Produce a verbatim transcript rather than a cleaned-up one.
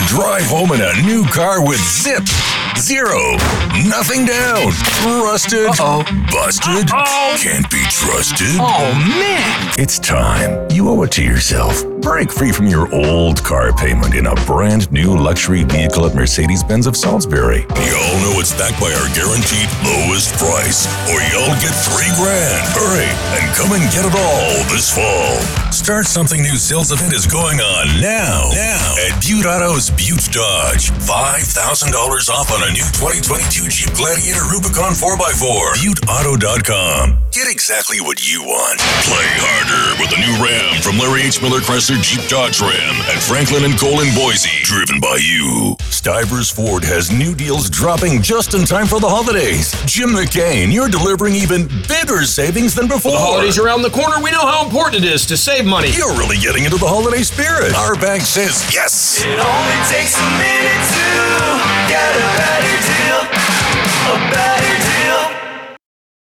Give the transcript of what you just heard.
Drive home in a new car with zip, zero, nothing down. Rusted, Uh-oh. busted, Uh-oh. can't be trusted. Oh, man. It's time. You owe it to yourself. Break free from your old car payment in a brand new luxury vehicle at Mercedes-Benz of Salisbury. Y'all know it's backed by our guaranteed lowest price, or y'all get three grand. Hurry and come and get it all this fall. Start Something New sales event is going on now. Now at Butte Auto's Butte Dodge. five thousand dollars off on a new twenty twenty-two Jeep Gladiator Rubicon four by four. Butte Auto dot com. Get exactly what you want. Play harder with the new Ram from Larry H. Miller Chrysler Jeep Dodge Ram at Franklin and Cole in Boise. Driven by you. Stivers Ford has new deals dropping just in time for the holidays. Jim McCain, you're delivering even bigger savings than before. The holidays around the corner. We know how important it is to save money. You're really getting into the holiday spirit. Our bank says yes. It only takes a minute.